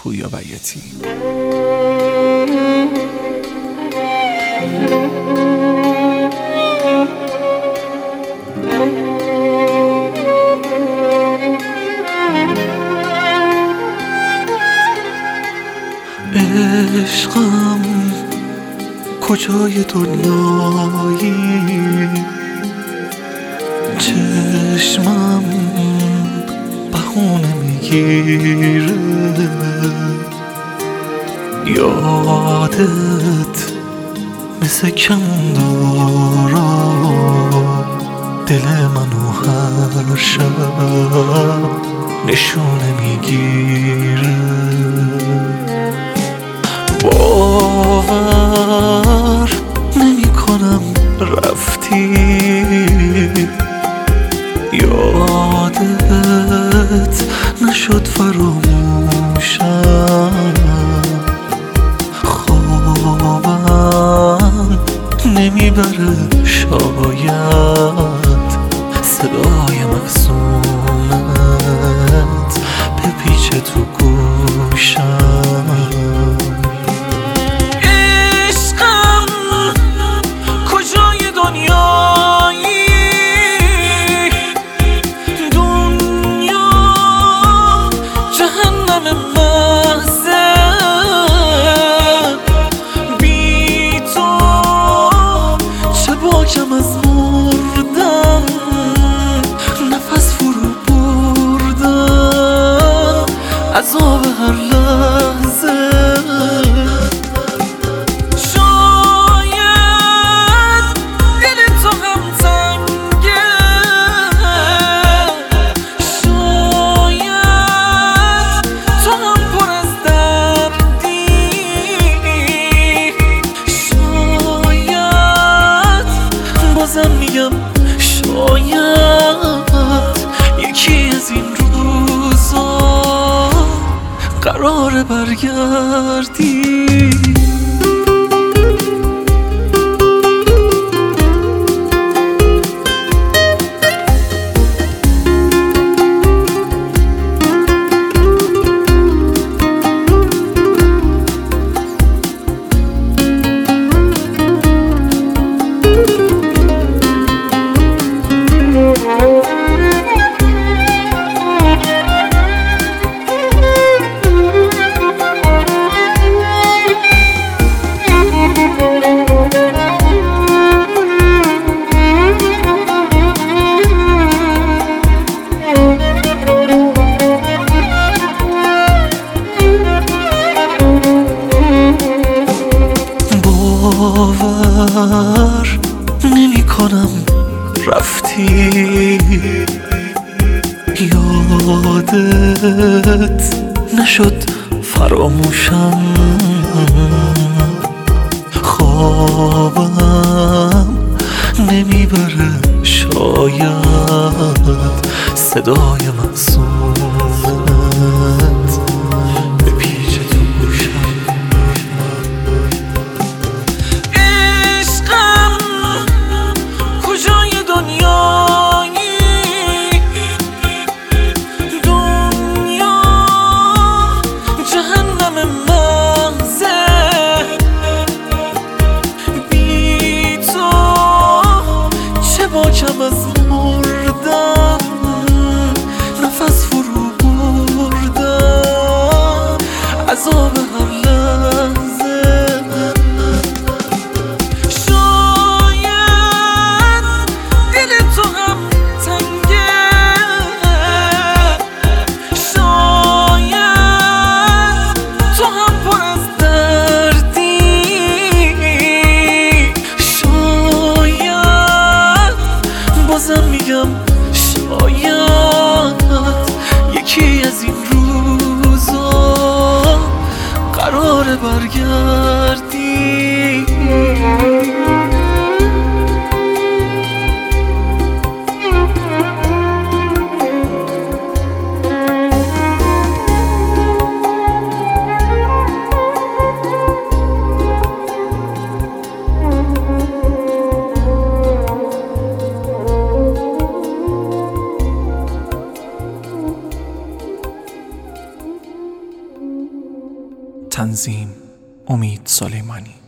پویا بیاتی. عشقم کجای دنیایی، چشمم بهونه میگیره، یادت مثل کمندارا دل منو هر شب نشونه میگیره. باور نمی کنم رفتی، یادت نشد فراموشم، خوابم نمیبره شاید صدای مقصومت بپیچه تو گوشم. کم از مردن نفس فرو بردن، عذاب هر لحظه. شاید دل تو هم تنگه، شاید تو هم پر از دردی، بازم میگم شاید یکی از این روزا قراره برگردی. باور نمی کنم رفتی، یادت نشد فراموشم، خوابم نمیبره شاید صدای معصومت بپیچه تو گوشم. کم از مردن نفس فرو بردن، عذاب هر لحظه. شاید دل تو هم تنگه، شاید تو هم پر از دردی، بازم میگم شاید یکی از این روزا قراره برگردی. تنظیم: امید سلیمانی.